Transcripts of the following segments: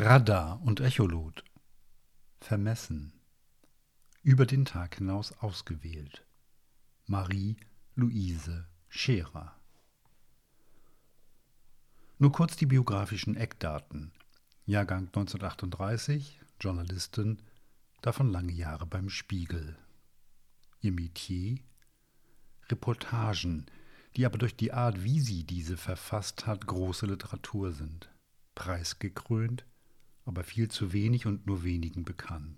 Radar und Echolot. Vermessen. Über den Tag hinaus ausgewählt. Marie-Louise Scherer. Nur kurz die biografischen Eckdaten. Jahrgang 1938, Journalistin, davon lange Jahre beim Spiegel. Ihr Metier? Reportagen, die aber durch die Art, wie sie diese verfasst hat, große Literatur sind. Preisgekrönt, aber viel zu wenig und nur wenigen bekannt.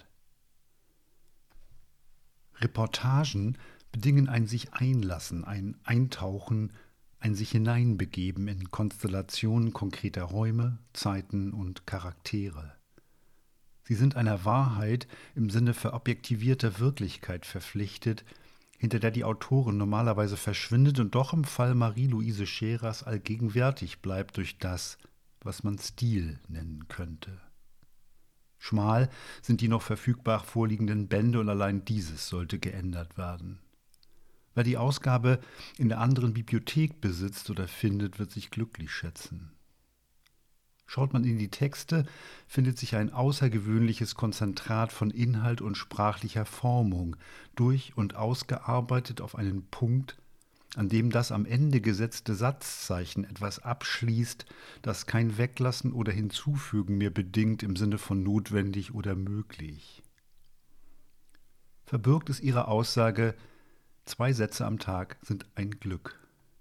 Reportagen bedingen ein sich einlassen, ein Eintauchen, ein sich hineinbegeben in Konstellationen konkreter Räume, Zeiten und Charaktere. Sie sind einer Wahrheit im Sinne verobjektivierter Wirklichkeit verpflichtet, hinter der die Autorin normalerweise verschwindet und doch im Fall Marie-Louise Scherers allgegenwärtig bleibt durch das, was man Stil nennen könnte. Schmal sind die noch verfügbar vorliegenden Bände und allein dieses sollte geändert werden. Wer die Ausgabe in der anderen Bibliothek besitzt oder findet, wird sich glücklich schätzen. Schaut man in die Texte, findet sich ein außergewöhnliches Konzentrat von Inhalt und sprachlicher Formung, durch- und ausgearbeitet auf einen Punkt, an dem das am Ende gesetzte Satzzeichen etwas abschließt, das kein Weglassen oder Hinzufügen mehr bedingt im Sinne von notwendig oder möglich. Verbirgt ist ihre Aussage: 2 Sätze am Tag sind ein Glück.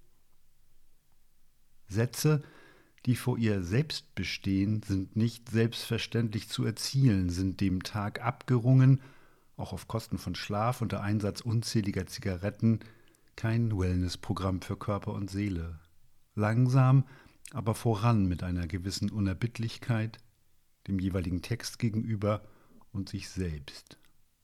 Sätze, die vor ihr selbst bestehen, sind nicht selbstverständlich zu erzielen, sind dem Tag abgerungen, auch auf Kosten von Schlaf und der Einsatz unzähliger Zigaretten, kein Wellnessprogramm für Körper und Seele. Langsam, aber voran mit einer gewissen Unerbittlichkeit, dem jeweiligen Text gegenüber und sich selbst.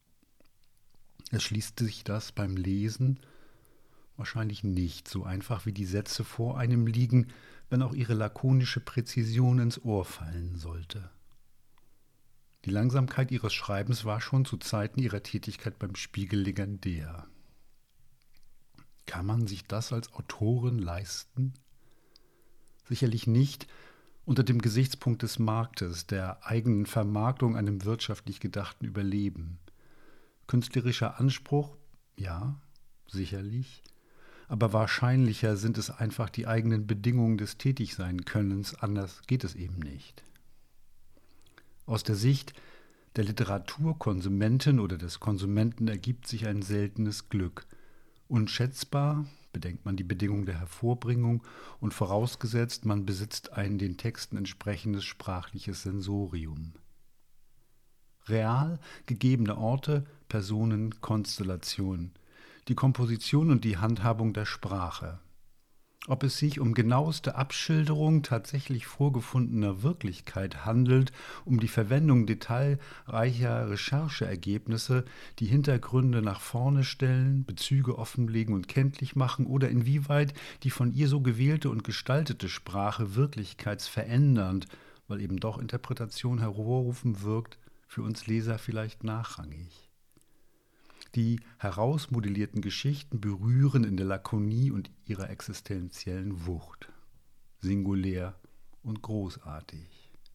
Erschließt sich das beim Lesen? Wahrscheinlich nicht so einfach, wie die Sätze vor einem liegen, wenn auch ihre lakonische Präzision ins Ohr fallen sollte. Die Langsamkeit ihres Schreibens war schon zu Zeiten ihrer Tätigkeit beim Spiegel legendär. Kann man sich das als Autorin leisten? Sicherlich nicht unter dem Gesichtspunkt des Marktes, der eigenen Vermarktung, einem wirtschaftlich gedachten Überleben. Künstlerischer Anspruch? Ja, sicherlich. Aber wahrscheinlicher sind es einfach die eigenen Bedingungen des Tätigsein-Könnens, anders geht es eben nicht. Aus der Sicht der Literaturkonsumentin oder des Konsumenten ergibt sich ein seltenes Glück. Unschätzbar, bedenkt man die Bedingungen der Hervorbringung und vorausgesetzt, man besitzt ein den Texten entsprechendes sprachliches Sensorium. Real gegebene Orte, Personen, Konstellationen, die Komposition und die Handhabung der Sprache. Ob es sich um genaueste Abschilderung tatsächlich vorgefundener Wirklichkeit handelt, um die Verwendung detailreicher Rechercheergebnisse, die Hintergründe nach vorne stellen, Bezüge offenlegen und kenntlich machen, oder inwieweit die von ihr so gewählte und gestaltete Sprache wirklichkeitsverändernd, weil eben doch Interpretation hervorrufen wirkt, für uns Leser vielleicht nachrangig. Die herausmodellierten Geschichten berühren in der Lakonie und ihrer existenziellen Wucht. Singulär und großartig.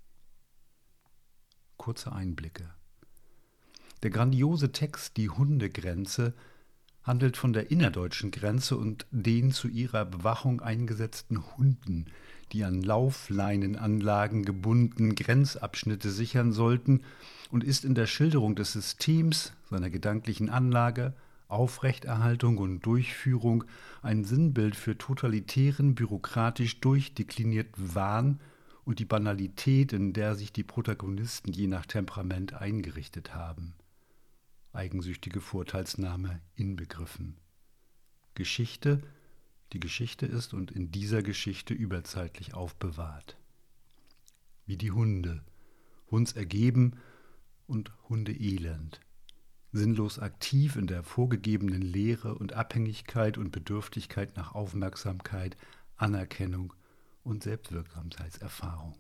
Kurze Einblicke. Der grandiose Text »Die Hundegrenze« handelt von der innerdeutschen Grenze und den zu ihrer Bewachung eingesetzten Hunden, die an Laufleinenanlagen gebunden Grenzabschnitte sichern sollten, und ist in der Schilderung des Systems, seiner gedanklichen Anlage, Aufrechterhaltung und Durchführung ein Sinnbild für totalitären, bürokratisch durchdeklinierten Wahn und die Banalität, in der sich die Protagonisten je nach Temperament eingerichtet haben. Eigensüchtige Vorteilsnahme inbegriffen. Geschichte, die Geschichte ist und in dieser Geschichte überzeitlich aufbewahrt. Wie die Hunde, hundsergeben und hundeelend, sinnlos aktiv in der vorgegebenen Leere und Abhängigkeit und Bedürftigkeit nach Aufmerksamkeit, Anerkennung und Selbstwirksamkeitserfahrung.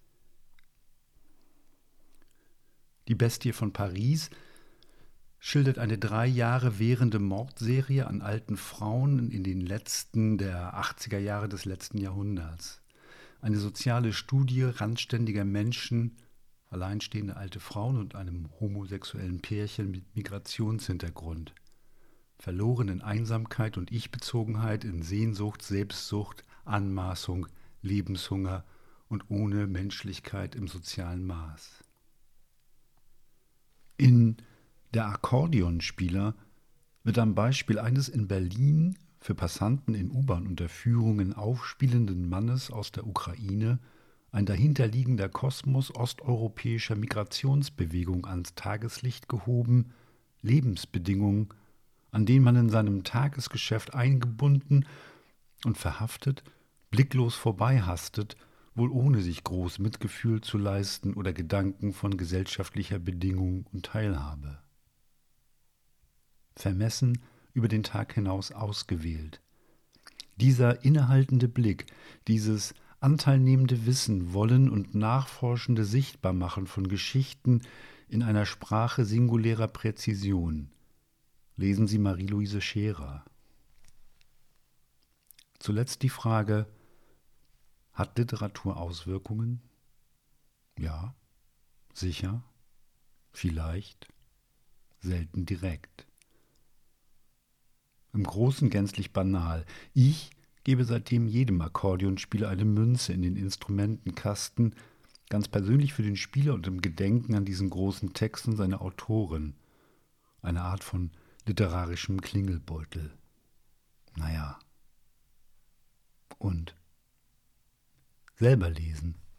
Die Bestie von Paris schildert eine 3 Jahre währende Mordserie an alten Frauen in den letzten der 80er Jahre des letzten Jahrhunderts. Eine soziale Studie randständiger Menschen alleinstehende alte Frauen und einem homosexuellen Pärchen mit Migrationshintergrund, verloren in Einsamkeit und Ich-Bezogenheit, in Sehnsucht, Selbstsucht, Anmaßung, Lebenshunger und ohne Menschlichkeit im sozialen Maß. In Der Akkordeonspieler wird am Beispiel eines in Berlin für Passanten in U-Bahn-Unterführungen aufspielenden Mannes aus der Ukraine ein dahinterliegender Kosmos osteuropäischer Migrationsbewegung ans Tageslicht gehoben, Lebensbedingungen, an denen man in seinem Tagesgeschäft eingebunden und verhaftet, blicklos vorbeihastet, wohl ohne sich groß Mitgefühl zu leisten oder Gedanken von gesellschaftlicher Bedingung und Teilhabe. Vermessen, über den Tag hinaus ausgewählt. Dieser innehaltende Blick, dieses anteilnehmende Wissen, Wollen und nachforschende Sichtbarmachen von Geschichten in einer Sprache singulärer Präzision. Lesen Sie Marie-Louise Scherer. Zuletzt die Frage: Hat Literatur Auswirkungen? Ja, sicher, vielleicht, selten direkt. Im Großen gänzlich banal. Ich gebe seitdem jedem Akkordeonspieler eine Münze in den Instrumentenkasten, ganz persönlich für den Spieler und im Gedenken an diesen großen Text und seine Autorin. Eine Art von literarischem Klingelbeutel. Naja. Und selber lesen.